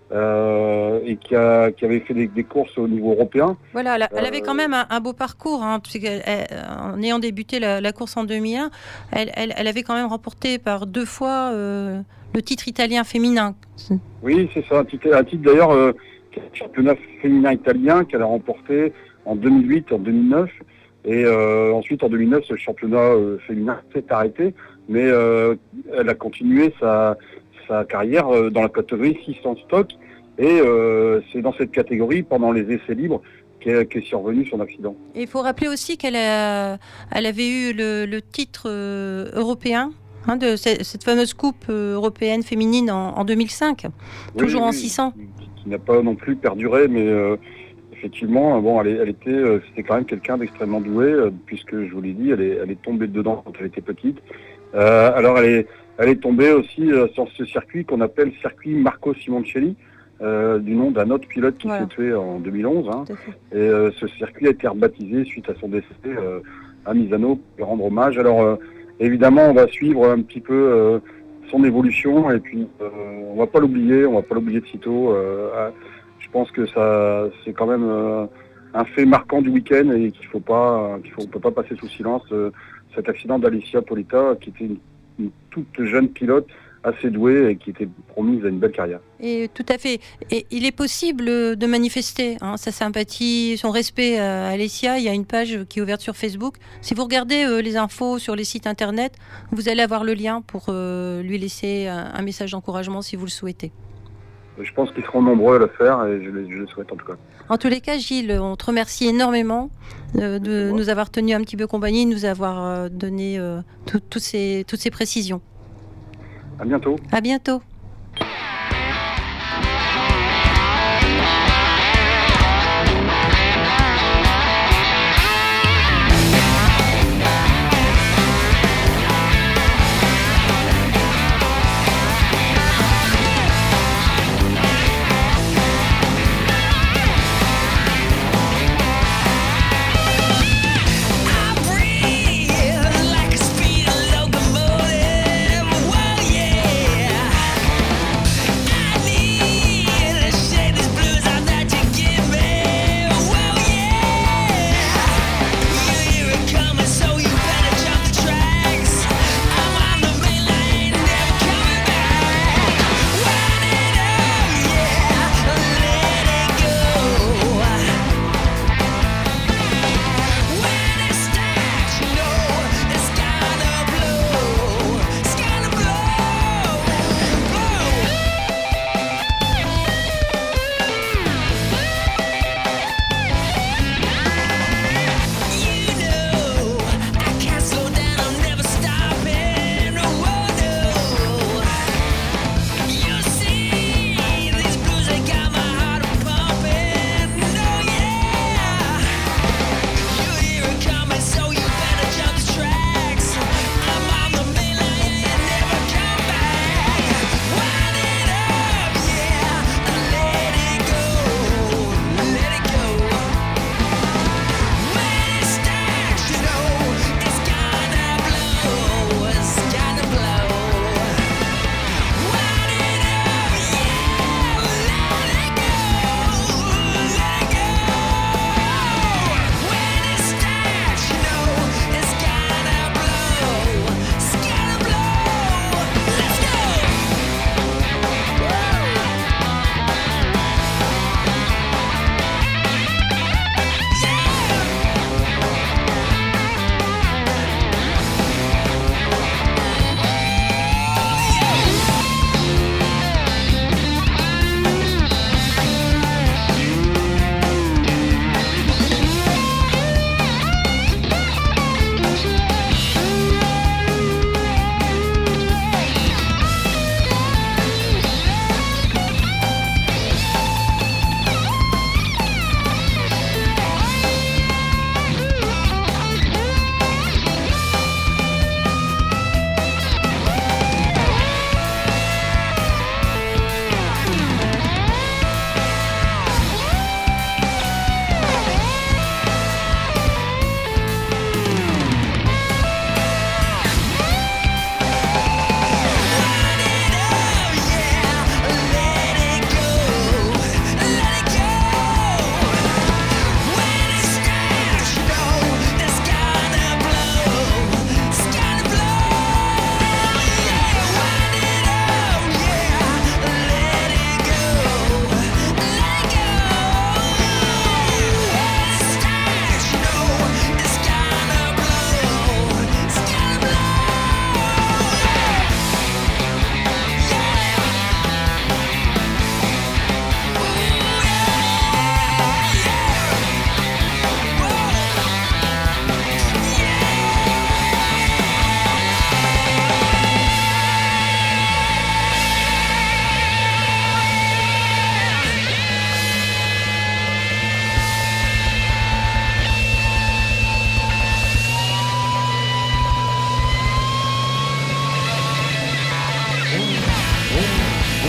Et qui avait fait des courses au niveau européen. Voilà, elle avait quand même un beau parcours, hein, en ayant débuté la course en 2001, elle avait quand même remporté par 2 fois le titre italien féminin. Oui, c'est ça, un titre d'ailleurs, championnat féminin italien qu'elle a remporté en 2008, en 2009, et ensuite en 2009, ce championnat féminin s'est arrêté, mais elle a continué sa carrière dans la catégorie 600 stock, et c'est dans cette catégorie, pendant les essais libres, qu'est survenu son accident. Et il faut rappeler aussi qu'elle avait eu le titre européen, hein, de cette fameuse coupe européenne féminine en 2005, toujours en 600. Qui n'a pas non plus perduré, mais effectivement, bon, c'était quand même quelqu'un d'extrêmement doué, puisque je vous l'ai dit, elle est tombée dedans quand elle était petite. Alors elle est tombée aussi sur ce circuit qu'on appelle circuit Marco Simoncelli, du nom d'un autre pilote qui s'est tué en 2011. Hein. Et ce circuit a été rebaptisé suite à son décès à Misano pour lui rendre hommage. Alors évidemment, on va suivre un petit peu son évolution et puis on va pas l'oublier de sitôt. Je pense que ça, c'est quand même un fait marquant du week-end et qu'on peut pas passer sous silence cet accident d'Alicia Polita, qui était une toute jeune pilote assez douée et qui était promise à une belle carrière. Et tout à fait. Et il est possible de manifester sa sympathie, son respect à Alessia. Il y a une page qui est ouverte sur Facebook. Si vous regardez les infos sur les sites internet, vous allez avoir le lien pour lui laisser un message d'encouragement si vous le souhaitez. Je pense qu'ils seront nombreux à le faire et je le souhaite en tout cas. En tous les cas, Gilles, on te remercie énormément de nous avoir tenu un petit peu compagnie, de nous avoir donné toutes ces précisions. À bientôt. À bientôt. Like a speed locomotive, whoa, yeah.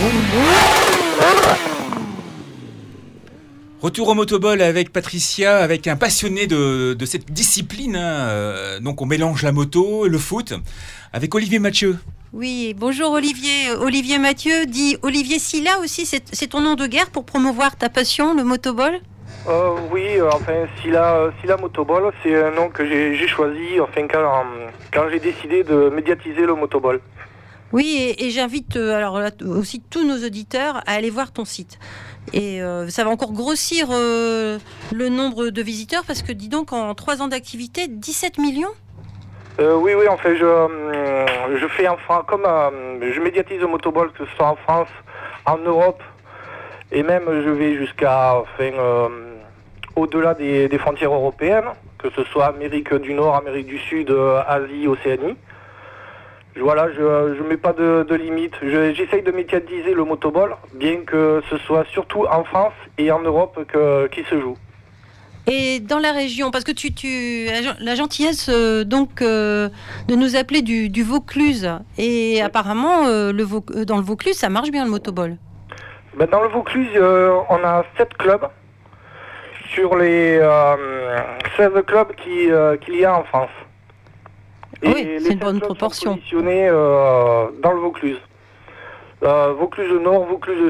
Retour au motoball avec Patricia, avec un passionné de cette discipline. Donc on mélange la moto et le foot avec Olivier Mathieu. Oui, bonjour Olivier. Olivier Mathieu, dit Olivier Silla aussi, c'est ton nom de guerre pour promouvoir ta passion, le motoball? Oui, Silla Motoball, c'est un nom que j'ai choisi quand j'ai décidé de médiatiser le motoball. Oui, et j'invite alors là, aussi tous nos auditeurs à aller voir ton site. Et ça va encore grossir le nombre de visiteurs parce que dis donc en 3 ans d'activité, 17 millions. Oui, en fait, je fais je médiatise le motoball, que ce soit en France, en Europe, et même je vais jusqu'à au-delà des frontières européennes, que ce soit Amérique du Nord, Amérique du Sud, Asie, Océanie. Voilà, je mets pas de limite. J'essaye de médiatiser le motoball, bien que ce soit surtout en France et en Europe qui se joue. Et dans la région, parce que tu as la gentillesse de nous appeler du Vaucluse. Et oui. Apparemment, dans le Vaucluse, ça marche bien le motoball. Dans le Vaucluse, on a 7 clubs sur les 16 clubs qu'il y a en France. Et oui, c'est une bonne proportion. Sont positionnés dans le Vaucluse. Vaucluse Nord, Vaucluse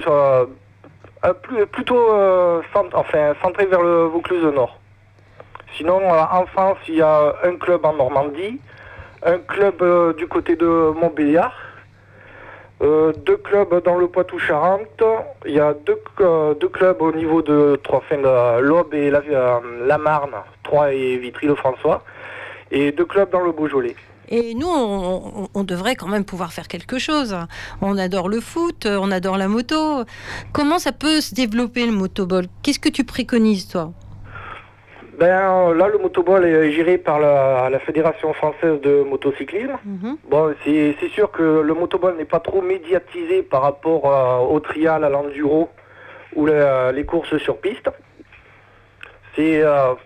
plutôt centré vers le Vaucluse Nord. Sinon, en France, il y a un club en Normandie, un club du côté de Montbéliard, 2 clubs dans le Poitou-Charentes, il y a 2 clubs au niveau de l'Aube et la Marne, Troyes et Vitry-le-François, et 2 clubs dans le Beaujolais. Et nous, on devrait quand même pouvoir faire quelque chose. On adore le foot, on adore la moto. Comment ça peut se développer le motoball? Qu'est-ce que tu préconises, toi? Là, le motoball est géré par la Fédération française de motocyclisme. Bon, c'est sûr que le motoball n'est pas trop médiatisé par rapport au trial, à l'enduro ou les courses sur piste. C'est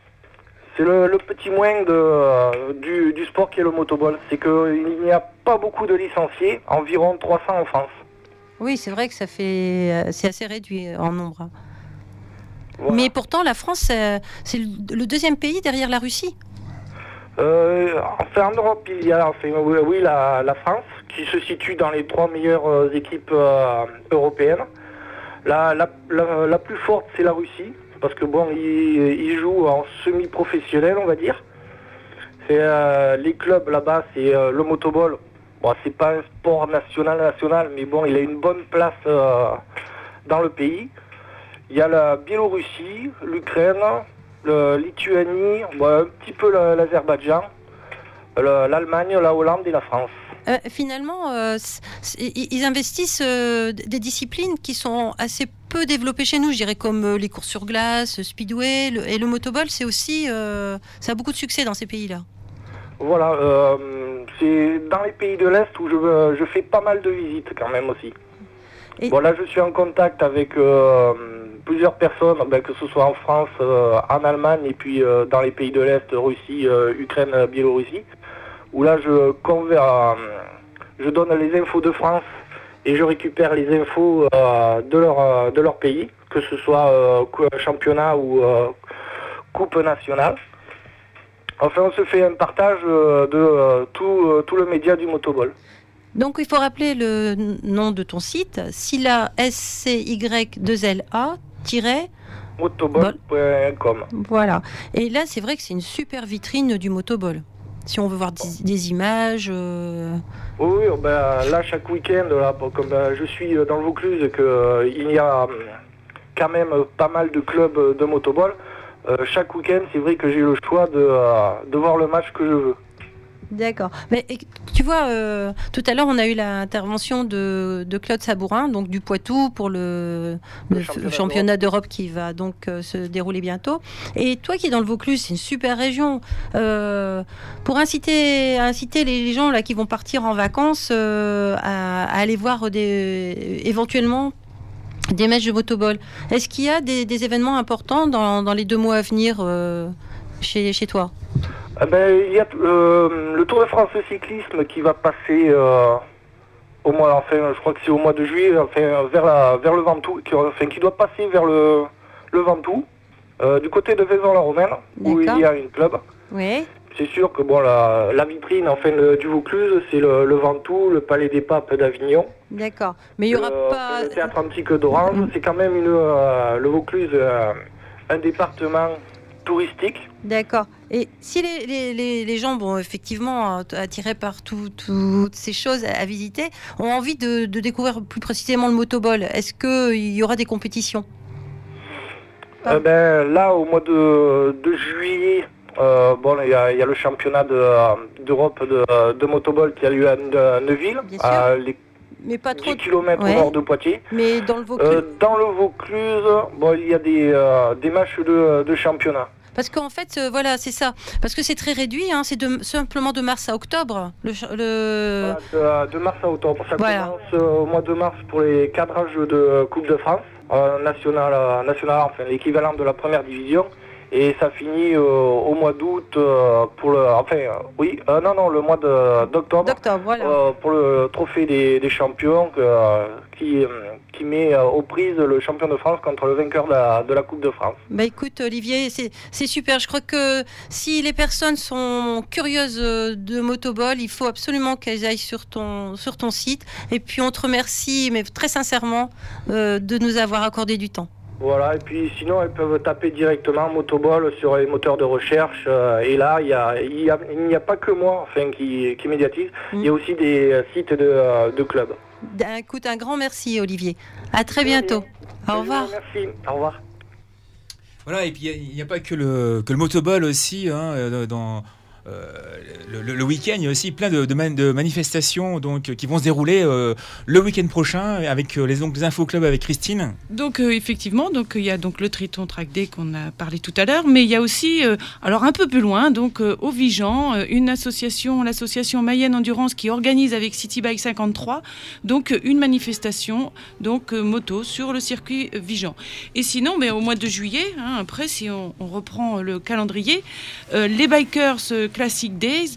le petit moins du sport qui est le motoball. C'est qu'il n'y a pas beaucoup de licenciés, environ 300 en France. Oui, c'est vrai que c'est assez réduit en nombre. Voilà. Mais pourtant, la France, c'est le 2e pays derrière la Russie. En Europe, il y a la France, qui se situe dans les 3 meilleures équipes européennes. La plus forte, c'est la Russie. Parce que ils jouent en semi-professionnel, on va dire. Les clubs là-bas, c'est le motoball. Bon, c'est pas un sport national, mais bon, il a une bonne place dans le pays. Il y a la Biélorussie, l'Ukraine, la Lituanie, un petit peu l'Azerbaïdjan, l'Allemagne, la Hollande et la France. Finalement, ils investissent des disciplines qui sont assez peu développées chez nous, je dirais, comme les courses sur glace, speedway, et le motoball, c'est aussi, ça a beaucoup de succès dans ces pays-là. Voilà, c'est dans les pays de l'Est où je fais pas mal de visites quand même aussi. Là, je suis en contact avec plusieurs personnes, que ce soit en France, en Allemagne, et puis dans les pays de l'Est, Russie, Ukraine, Biélorussie, où là, je donne les infos de France et je récupère les infos de leur pays, que ce soit championnat ou coupe nationale. Enfin, on se fait un partage de tout le média du motoball. Donc, il faut rappeler le nom de ton site, Silla, SCY2LA, motoball.com. Voilà. Et là, c'est vrai que c'est une super vitrine du motoball. Si on veut voir des images. Oui, là, chaque week-end, comme je suis dans le Vaucluse, il y a quand même pas mal de clubs de motoball. Chaque week-end, c'est vrai que j'ai le choix de voir le match que je veux. D'accord. Mais tu vois, tout à l'heure, on a eu l'intervention de Claude Sabourin, donc du Poitou, pour le championnat d'Europe qui va donc se dérouler bientôt. Et toi qui es dans le Vaucluse, c'est une super région. Pour inciter les gens là qui vont partir en vacances à aller voir éventuellement des matchs de motoball. Est-ce qu'il y a des événements importants dans les 2 mois à venir chez toi? Il y a le Tour de France de cyclisme qui va passer je crois que c'est au mois de juillet, vers le Ventoux, qui doit passer vers le Ventoux, du côté de Vaison-la-Romaine, où il y a une club. Oui. C'est sûr que la vitrine du Vaucluse, c'est le Ventoux, le Palais des Papes d'Avignon. D'accord. Mais il n'y aura pas... Le Théâtre Antique d'Orange, c'est quand même le Vaucluse, un département touristique. D'accord. Et si les gens, effectivement, attirés par toutes ces choses à visiter, ont envie de découvrir plus précisément le motoball, est-ce qu'il y aura des compétitions ? Là, au mois de juillet, il y a le championnat d'Europe de motoball qui a lieu à Neuville, mais pas trop 10 km au nord de Poitiers. Mais dans le Vaucluse, il y a des matchs de championnat. Parce qu'en fait, c'est ça. Parce que c'est très réduit, c'est simplement de mars à octobre. De mars à octobre. Ça commence au mois de mars pour les cadrages de Coupe de France, nationale, l'équivalent de la première division. Et ça finit au mois d'août le mois d'octobre. Pour le trophée des champions qui met aux prises le champion de France contre le vainqueur de la Coupe de France. Écoute Olivier, c'est super. Je crois que si les personnes sont curieuses de motoball, il faut absolument qu'elles aillent sur ton site. Et puis on te remercie, mais très sincèrement, de nous avoir accordé du temps. Voilà, et puis sinon elles peuvent taper directement motoball sur les moteurs de recherche. Et là, il n'y a pas que moi qui médiatise, il y a aussi des sites de clubs. Écoute, un grand merci Olivier. À très bientôt. Au revoir. Merci, au revoir. Voilà, et puis il n'y a pas que le motoball aussi, dans... le week-end, il y a aussi plein de manifestations qui vont se dérouler le week-end prochain avec les Info-Club avec Christine. Donc effectivement, il y a le Triton Track Day qu'on a parlé tout à l'heure, mais il y a aussi, alors un peu plus loin, au Vigan, l'association Mayenne Endurance qui organise avec City Bike 53, une manifestation moto sur le circuit Vigan. Et sinon, au mois de juillet, après si on reprend le calendrier, les bikers Classic Days,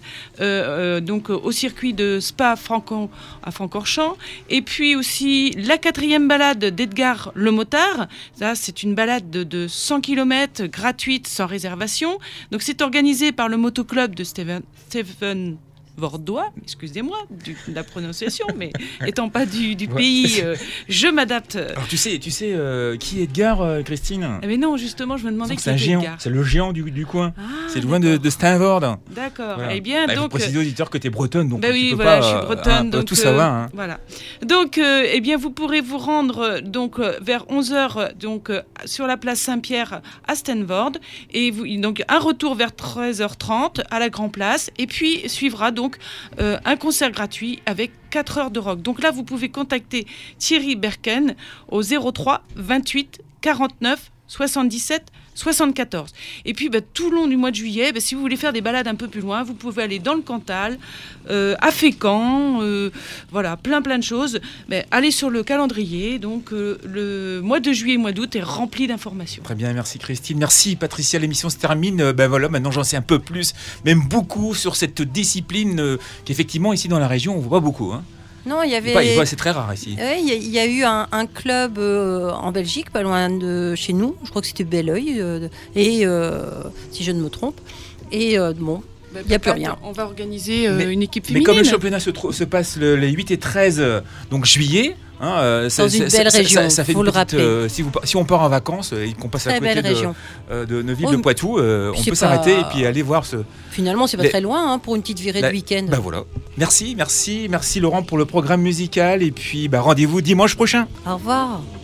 au circuit de Spa à Francorchamps, et puis aussi la 4e balade d'Edgar le Motard. Ça, c'est une balade de 100 km gratuite sans réservation. Donc c'est organisé par le motoclub de Stephen Vordois, excusez-moi de la prononciation, mais étant pas du pays, je m'adapte. Alors tu sais qui est Edgar, Christine ? Mais non, justement, je me demandais qui était Edgar. C'est le géant du coin. C'est le loin de Steinvord. D'accord. Voilà. Eh bien, il faut préciser aux auditeurs que tu es bretonne, donc tu peux je suis bretonne, donc tout savoir. Voilà. Donc, vous pourrez vous rendre vers 11h sur la place Saint-Pierre à Steinvord, et un retour vers 13h30 à la Grand Place, et puis suivra un concert gratuit avec 4 heures de rock. Donc là, vous pouvez contacter Thierry Berken au 03 28 49 77 74. Et puis tout le long du mois de juillet, si vous voulez faire des balades un peu plus loin, vous pouvez aller dans le Cantal, à Fécamp, plein de choses. Allez sur le calendrier, le mois de juillet et mois d'août est rempli d'informations. Très bien, merci Christine, merci Patricia, l'émission se termine. Maintenant j'en sais un peu plus, même beaucoup sur cette discipline qu'effectivement ici dans la région on voit pas beaucoup. Non, il y avait. C'est très rare ici. Oui, il y a eu un club en Belgique, pas loin de chez nous. Je crois que c'était Belleuil, si je ne me trompe. Et il n'y a plus rien. On va organiser une équipe féminine. Mais comme le championnat se passe les 8 et 13 donc juillet, dans une belle région, ça fait faut le rappeler. Si on part en vacances et qu'on passe à côté de Neuville, de Poitou, on peut s'arrêter et puis aller voir ce... Finalement, c'est pas très loin pour une petite virée de week-end. Voilà. Merci Laurent pour le programme musical et puis rendez-vous dimanche prochain. Au revoir.